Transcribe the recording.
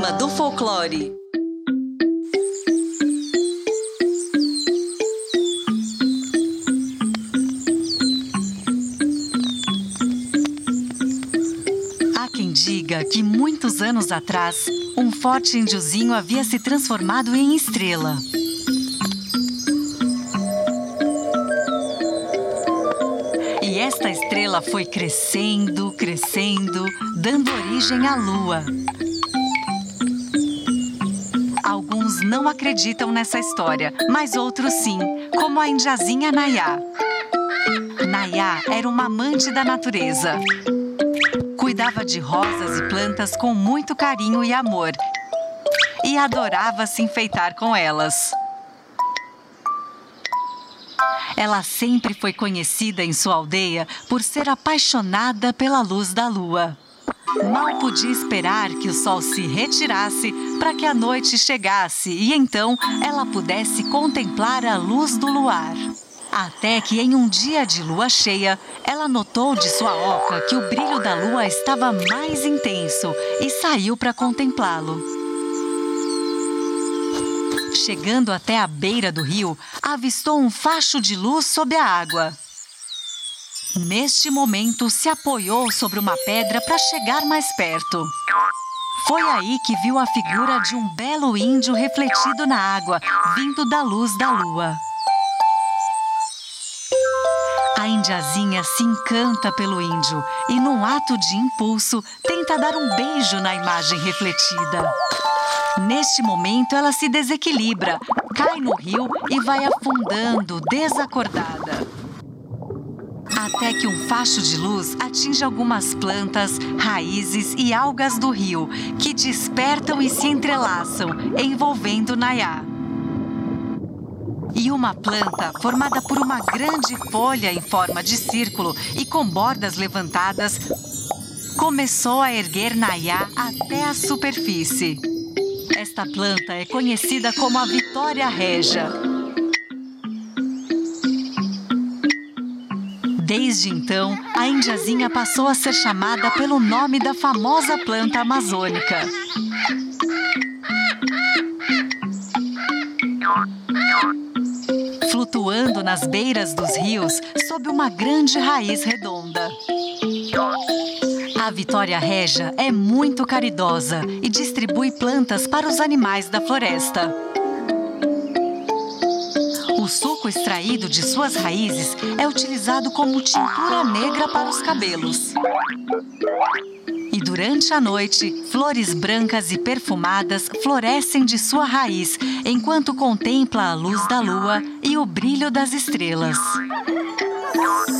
Pérola do Folclore. Há quem diga que muitos anos atrás, um forte índiozinho havia se transformado em estrela. E esta estrela foi crescendo, crescendo, dando origem à Lua. Alguns não acreditam nessa história, mas outros sim, como a indiazinha Nayá. Nayá era uma amante da natureza. Cuidava de rosas e plantas com muito carinho e amor. E adorava se enfeitar com elas. Ela sempre foi conhecida em sua aldeia por ser apaixonada pela luz da lua. Mal podia esperar que o sol se retirasse para que a noite chegasse e então ela pudesse contemplar a luz do luar. Até que em um dia de lua cheia, ela notou de sua oca que o brilho da lua estava mais intenso e saiu para contemplá-lo. Chegando até a beira do rio, avistou um facho de luz sob a água. Neste momento, se apoiou sobre uma pedra para chegar mais perto. Foi aí que viu a figura de um belo índio refletido na água, vindo da luz da lua. A indiazinha se encanta pelo índio e, num ato de impulso, tenta dar um beijo na imagem refletida. Neste momento, ela se desequilibra, cai no rio e vai afundando, desacordada. Até que um facho de luz atinge algumas plantas, raízes e algas do rio, que despertam e se entrelaçam, envolvendo Nayá. E uma planta, formada por uma grande folha em forma de círculo e com bordas levantadas, começou a erguer Nayá até a superfície. Esta planta é conhecida como a Vitória Régia. Desde então, a indiazinha passou a ser chamada pelo nome da famosa planta amazônica. Flutuando nas beiras dos rios sob uma grande raiz redonda. A Vitória Régia é muito caridosa e distribui plantas para os animais da floresta. O suco extraído de suas raízes é utilizado como tintura negra para os cabelos. E durante a noite, flores brancas e perfumadas florescem de sua raiz, enquanto contempla a luz da lua e o brilho das estrelas.